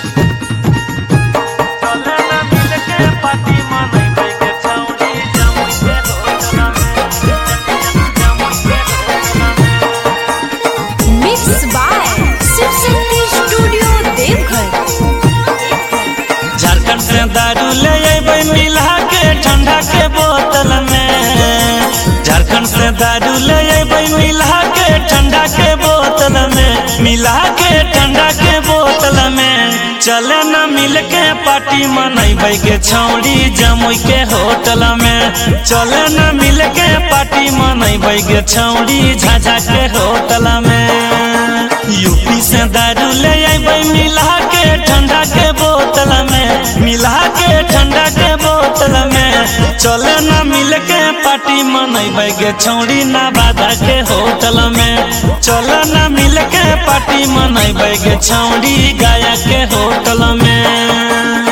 दारू ले अबे मिला के ठंडा के बोतल में। झारखंड से दारू ले अबे मिला के ठंडा के बोतल में, मिला के ठंडा के बोतल में। चले न मिल के पार्टी मनैबे के छौड़ी जमुई के होटल में। चले न मिल के पार्टी मनैबे के छौड़ी झाझा के होटल में। यूपी से दारू ले अबे मिला के ठंडा के बोतल में, मिला के ठंडा के बोतल में। चले न मिल के पार्टी मनैबे के छौड़ी नवादा के होटल में। चले न मिल के पार्टी मनैबे के छौड़ी गया के होटल में।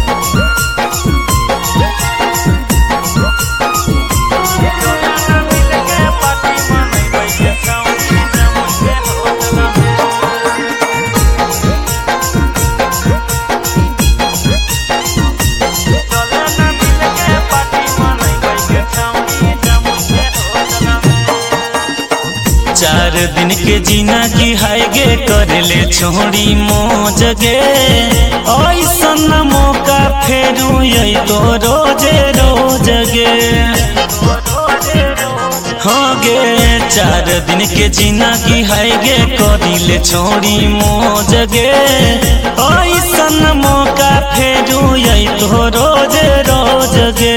चार दिन के जीना की हाय गे कर ले छोड़ी मोज गे। ऐसन मौका फेरू यही तो रोजे रोज गे। हाँ गे चार दिन के जीना की हाय गे कर ले छोड़ी मोज गे। ऐसन मौका फेरू यही तो रोजे रोज गे।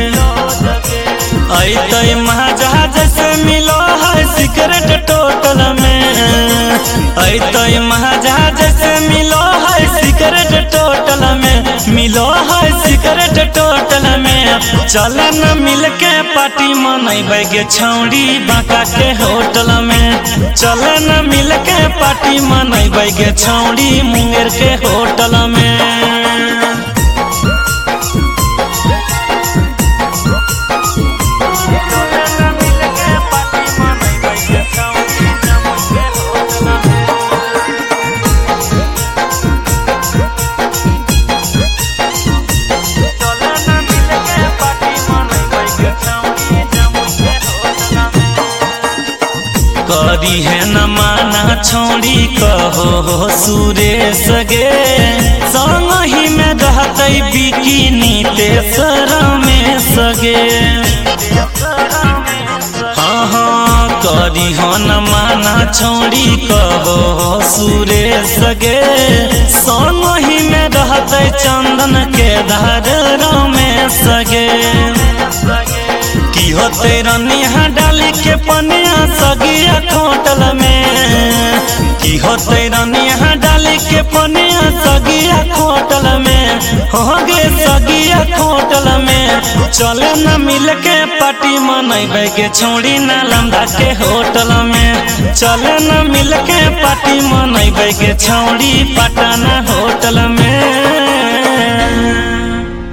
ऐते महाजहाज से मिलो है सिगरेट टोटल में। ऐते महाजहाज से मिलो है सिगरेट टोटल में, मिलो है सिगरेट टोटल में। चले न मिल के पार्टी मनैबे के छौड़ी बांका के होटल में। चले न मिल के पार्टी मनैबे के छौड़ी मुंगेर के होटल में। करी है न माना छोड़ी कहो सुरेश गे। संग ही में रहते बिकिनी तेसर में सगे। हाँ हाँ करी हो न माना छोड़ी कहो सुरेश गे। संग ही में रहते चंदन के धार में सगे। की होते रनिया डाली के पनिया सगिया खोटल में। की होते रनिया डाली के पनिया सगिया खोटल में। हो गे सगिया खोटल में। चले न मिल के पार्टी मनैबे के छौड़ी नालंदा के होटल में। चले न मिल के पार्टी मनैबे के छौड़ी पटना होटल में।